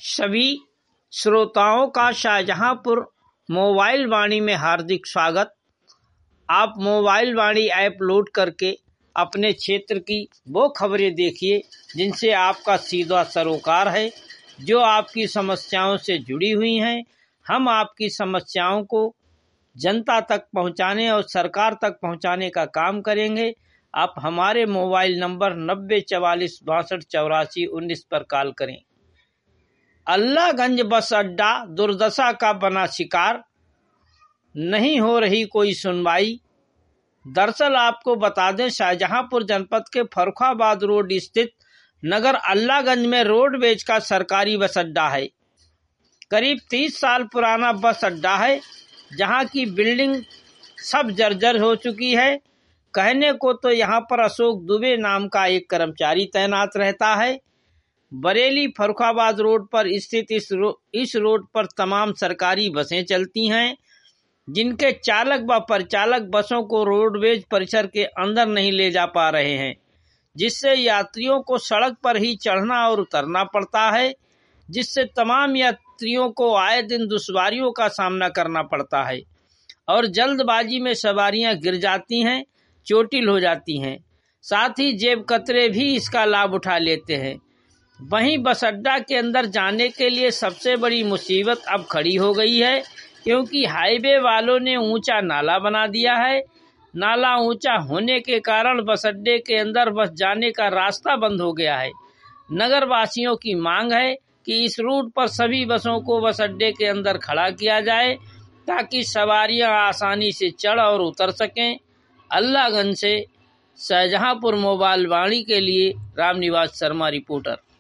सभी श्रोताओं का शाहजहांपुर मोबाइल वाणी में हार्दिक स्वागत। आप मोबाइल वाणी ऐप लोड करके अपने क्षेत्र की वो खबरें देखिए जिनसे आपका सीधा सरोकार है, जो आपकी समस्याओं से जुड़ी हुई हैं। हम आपकी समस्याओं को जनता तक पहुंचाने और सरकार तक पहुंचाने का काम करेंगे। आप हमारे मोबाइल नंबर 9044628419 पर कॉल करें। अल्लाहगंज बस अड्डा दुर्दशा का बना शिकार, नहीं हो रही कोई सुनवाई। दरअसल आपको बता दें, शाहजहांपुर जनपद के फर्रुखाबाद रोड स्थित नगर अल्लाहगंज में रोडवेज का सरकारी बस अड्डा है। करीब 30 साल पुराना बस अड्डा है, जहां की बिल्डिंग सब जर्जर हो चुकी है। कहने को तो यहां पर अशोक दुबे नाम का एक कर्मचारी तैनात रहता है। बरेली फर्रुखाबाद रोड पर स्थित इस रोड पर तमाम सरकारी बसें चलती हैं, जिनके चालक व परिचालक बसों को रोडवेज परिसर के अंदर नहीं ले जा पा रहे हैं, जिससे यात्रियों को सड़क पर ही चढ़ना और उतरना पड़ता है, जिससे तमाम यात्रियों को आए दिन दुश्वारियों का सामना करना पड़ता है और जल्दबाजी में सवारियां गिर जाती हैं, चोटिल हो जाती हैं। साथ ही जेब कतरे भी इसका लाभ उठा लेते हैं। वहीं बस अड्डा के अंदर जाने के लिए सबसे बड़ी मुसीबत अब खड़ी हो गई है, क्योंकि हाईवे वालों ने ऊंचा नाला बना दिया है। नाला ऊंचा होने के कारण बस अड्डे के अंदर बस जाने का रास्ता बंद हो गया है। नगर वासियों की मांग है कि इस रूट पर सभी बसों को बस अड्डे के अंदर खड़ा किया जाए, ताकि सवारियां आसानी से चढ़ और उतर सकें। अल्लाहगंज से शाहजहांपुर मोबाइल वाणी के लिए रामनिवास शर्मा रिपोर्टर।